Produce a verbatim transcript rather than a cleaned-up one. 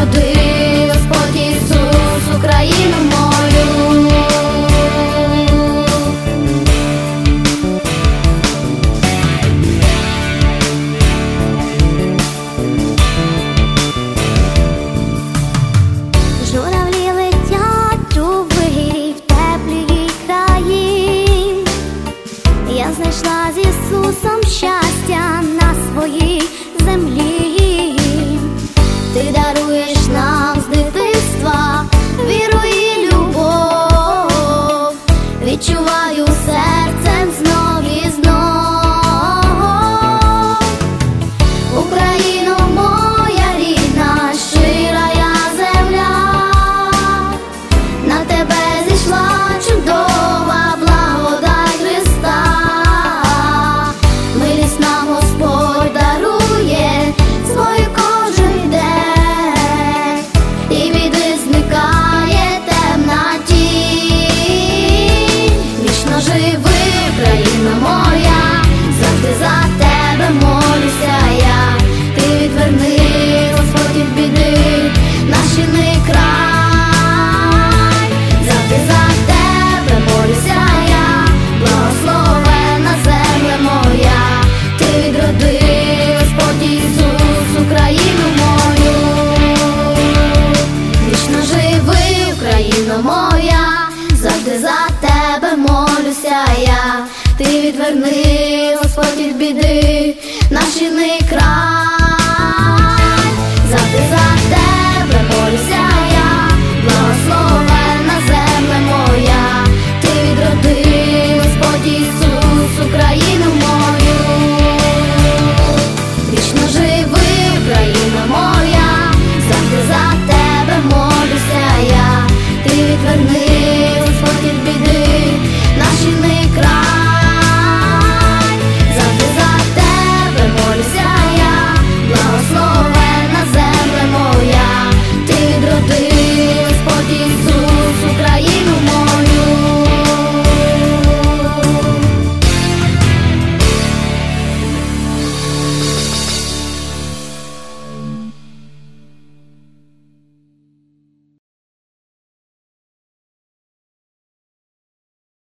відроди, Господь Ісус, Україну мою. Журавлі летять у вирі в теплі краї. Я знайшла з Ісусом щастя на своїй землі. Ти даруєш нам з дитинства віру і любов. Відчуваю серцем знов і знов. Україно моя рідна, щира я земля, на тебе зійшла чудова благодать Христа. Милість нам Господь дарує свою кожен день, і біди зникає темна тінь. Вічно живи, Україна моя, завжди за тебе молюся я. Ти відверни, Господь, від біди наш рідний край. Завжди за тебе молюся я, благословена земля моя. Ти відроди, Господь Ісус, Україну мою. Вічно живи, Україно моя, завжди за тебе молюся я. Ти відверни,